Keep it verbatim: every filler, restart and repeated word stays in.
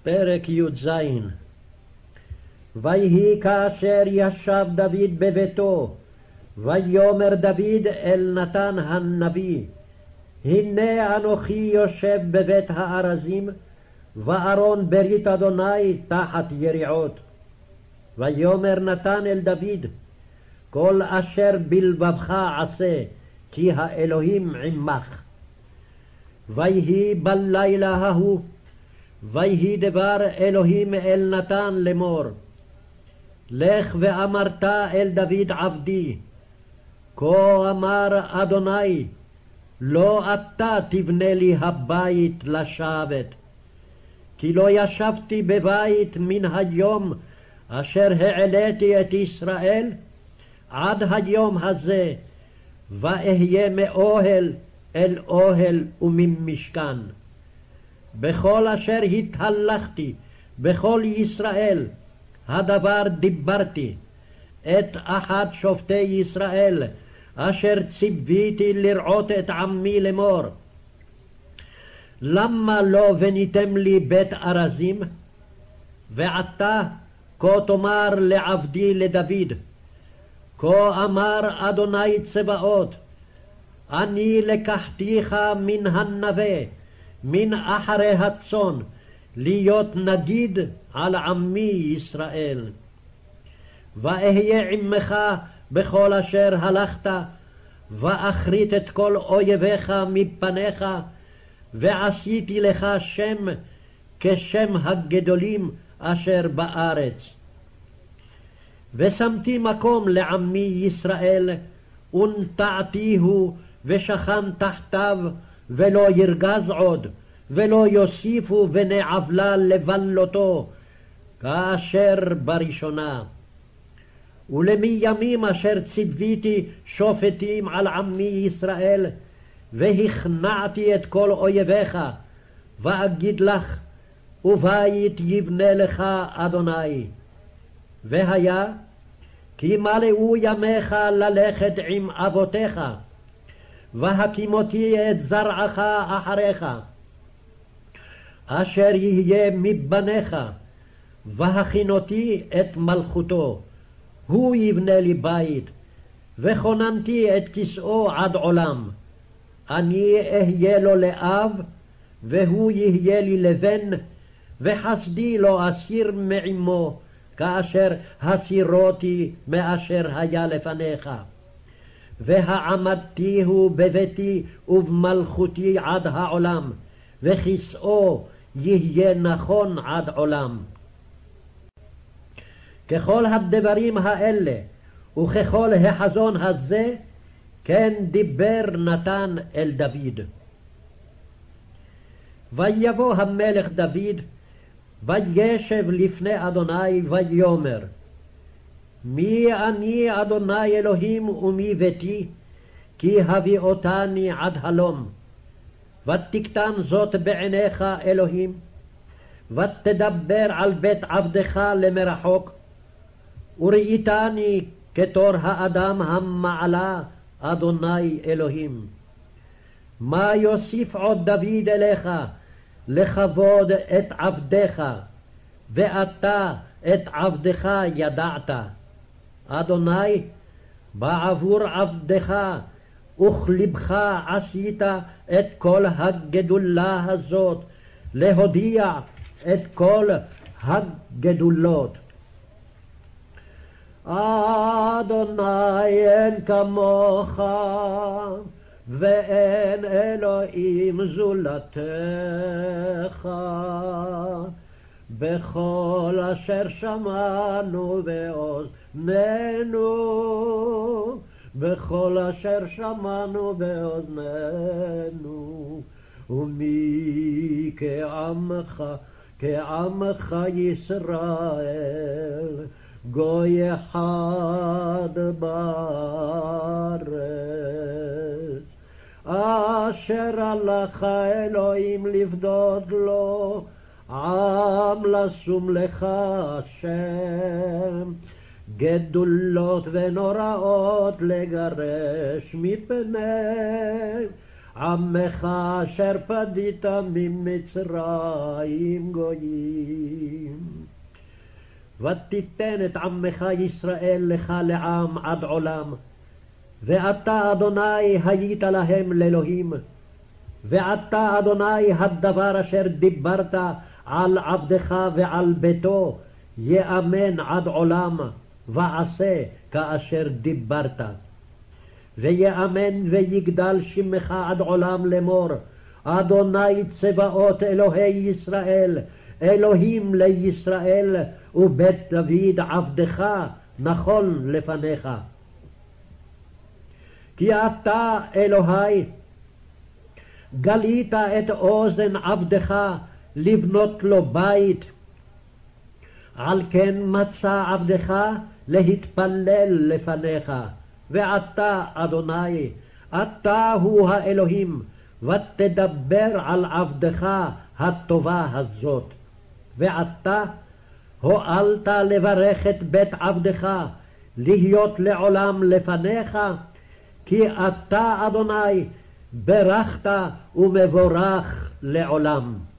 פרק י"ז. ויהי כאשר ישב דוד בביתו, ויאמר דוד אל נתן הנביא, הנה אנוכי יושב בבית הארזים, וארון ברית אדוני תחת יריעות. ויאמר נתן אל דוד, כל אשר בלבבך עשה, כי האלוהים עמך. ויהי בלילה ההוא, ויהי דבר אלוהים אל נתן לאמור, לך ואמרת אל דוד עבדי, כה אמר אדוני, לא אתה תבנה לי הבית לשבת, כי לא ישבתי בבית מן היום אשר העליתי את ישראל עד היום הזה, ואהיה מאוהל אל אוהל וממשכן. בכל אשר התהלכתי בכל ישראל הדבר דיברתי את אחד שופטי ישראל אשר ציוויתי לרעות את עמי לאמור, למה לא בניתם לי בית ארזים? ועתה כה תאמר לעבדי לדוד, כה אמר אדוני צבאות, אני לקחתיך מן הנווה מן אחרי הצאן להיות נגיד על עמי ישראל. ואהיה עמך בכל אשר הלכת, ואכרית את כל אויביך מפניך, ועשיתי לך שם כשם הגדולים אשר בארץ. ושמתי מקום לעמי ישראל, ונטעתיהו ושכן תחתיו, ולא ירגז עוד, ולא יוסיפו בני עוולה לבלותו, כאשר בראשונה. ולמימים אשר ציוויתי שופטים על עמי ישראל, והכנעתי את כל אויביך, ואגיד לך, ובית יבנה לך אדוני. והיה, כי מלאו ימיך ללכת עם אבותיך, והקימותי את זרעך אחריך, אשר יהיה מבניך, והכינותי את מלכותו, הוא יבנה לי בית, וכוננתי את כסאו עד עולם. אני אהיה לו לאב, והוא יהיה לי לבן, וחסדי לא אסיר מעמו, כאשר הסירותי מאשר היה לפניך. והעמדתיהו בביתי ובמלכותי עד העולם, וכסאו יהיה נכון עד עולם. ככל הדברים האלה וככל החזון הזה, כן דיבר נתן אל דוד. ויבוא המלך דוד, וישב לפני אדוני, ויאמר, מי אני אדוני אלוהים ומי ביתי, כי הביאותני עד הלום. ותקטן זאת בעיניך אלוהים, ותדבר על בית עבדך למרחוק, וראיתני כתור האדם המעלה אדוני אלוהים. מה יוסיף עוד דוד אליך לכבוד את עבדך, ואתה את עבדך ידעת? אדוני, בעבור עבדך וכלבך עשית את כל הגדולה הזאת, להודיע את כל הגדולות. אדוני, אין כמוך ואין אלוהים זולתך, בכל אשר שמענו באוזנינו, בכל אשר שמענו באוזנינו, ומי כעמך, כעמך ישראל, גוי אחד בארץ. אשר הלך אלוהים לפדות לו, עם לשום לך השם, גדולות ונוראות לגרש מפני עמך אשר פדית ממצרים גויים. ותיתן את עמך ישראל לך לעם עד עולם, ואתה אדוני היית להם לאלוהים. ועתה אדוני הדבר אשר דיברת על עבדך ועל ביתו יאמן עד עולם, ועשה כאשר דיברת. ויאמן ויגדל שמך עד עולם לאמור, אדוני צבאות אלוהי ישראל, אלוהים לישראל, ובית דוד עבדך נכון לפניך. כי אתה אלוהי גלית את אוזן עבדך לבנות לו בית, על כן מצא עבדך להתפלל לפניך. ועתה אדוני, אתה הוא האלוהים, ותדבר על עבדך הטובה הזאת. ועתה הואלת לברך את בית עבדך, להיות לעולם לפניך, כי אתה אדוני ברכת ומבורך לעולם.